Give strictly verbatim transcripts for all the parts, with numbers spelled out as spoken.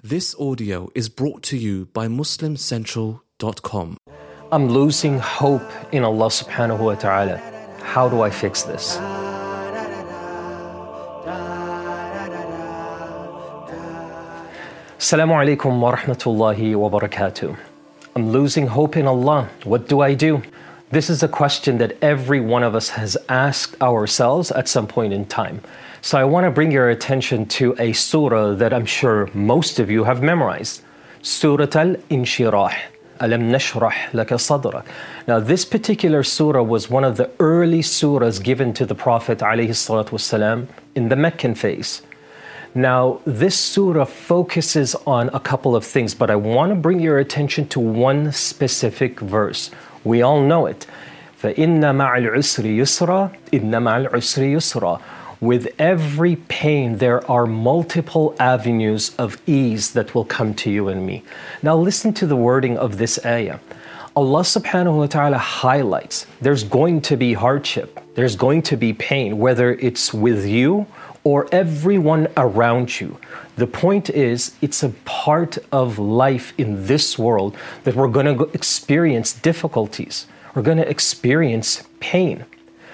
This audio is brought to you by Muslim Central dot com. I'm losing hope in Allah subhanahu wa ta'ala. How do I fix this? Assalamu alaikum wa rahmatullahi wa barakatuh. I'm losing hope in Allah. What do I do? This is a question that every one of us has asked ourselves at some point in time. So I want to bring your attention to a surah that I'm sure most of you have memorized. Surah Al-Inshirah. Alam nashrah laka sadrak. Now this particular surah was one of the early surahs given to the Prophet ﷺ in the Meccan phase. Now this surah focuses on a couple of things, but I want to bring your attention to one specific verse. We all know it. فَإِنَّ مَعَ الْعُسْرِ يُسْرًا إِنَّ مَعَ الْعُسْرِ يُسْرًا. With every pain, there are multiple avenues of ease that will come to you and me. Now listen to the wording of this ayah. Allah subhanahu wa ta'ala highlights there's going to be hardship, there's going to be pain, whether it's with you or everyone around you. The point is, it's a part of life in this world that we're going to experience difficulties. We're going to experience pain.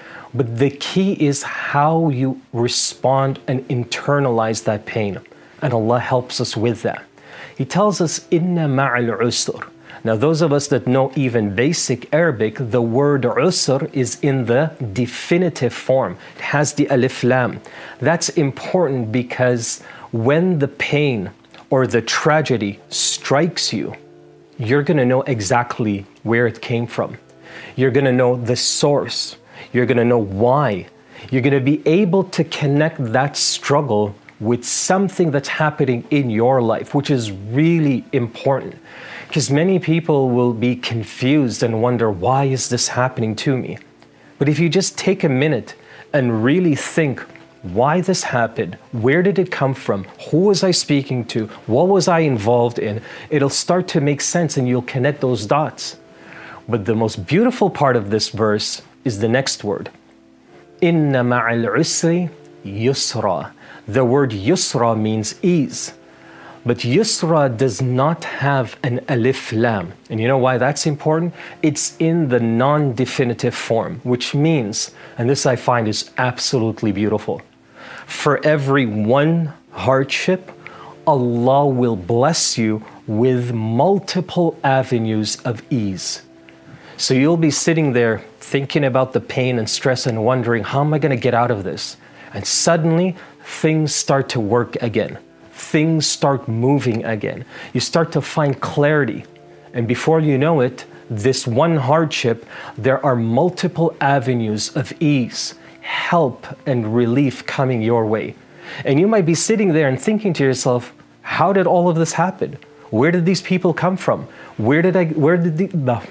But the key is how you respond and internalize that pain. And Allah helps us with that. He tells us, Inna ma'al usr. Now those of us that know even basic Arabic, the word usr is in the definitive form. It has the alif lam. That's important because when the pain or the tragedy strikes you, you're going to know exactly where it came from. You're going to know the source. You're going to know why. You're going to be able to connect that struggle with something that's happening in your life, which is really important. Because many people will be confused and wonder, why is this happening to me? But if you just take a minute and really think, why this happened, where did it come from, who was I speaking to, what was I involved in, it'll start to make sense and you'll connect those dots. But the most beautiful part of this verse is the next word. Inna ma'al usri yusra. The word yusra means ease. But yusra does not have an alif lam. And you know why that's important? It's in the non-definitive form, which means, and this I find is absolutely beautiful, for every one hardship, Allah will bless you with multiple avenues of ease. So you'll be sitting there thinking about the pain and stress and wondering, how am I going to get out of this? And suddenly things start to work again. Things start moving again. You start to find clarity. And before you know it, this one hardship, there are multiple avenues of ease, help, and relief coming your way. And you might be sitting there and thinking to yourself, how did all of this happen? Where did these people come from? Where did I, where did the, the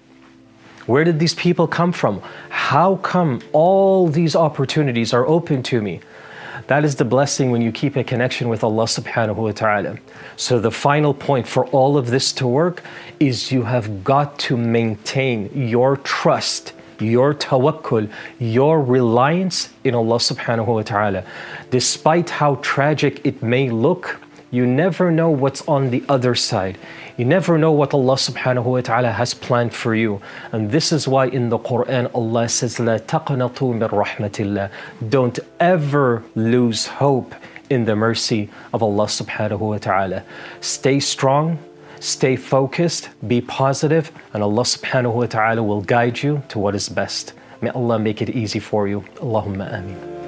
Where did these people come from? How come all these opportunities are open to me? That is the blessing when you keep a connection with Allah subhanahu wa ta'ala. So the final point for all of this to work is you have got to maintain your trust, your tawakkul, your reliance in Allah subhanahu wa ta'ala. Despite how tragic it may look, you never know what's on the other side. You never know what Allah subhanahu wa ta'ala has planned for you. And this is why in the Quran Allah says, La taqnatu min rahmatillah. Don't ever lose hope in the mercy of Allah subhanahu wa ta'ala. Stay strong, stay focused, be positive, and Allah subhanahu wa ta'ala will guide you to what is best. May Allah make it easy for you. Allahumma ameen.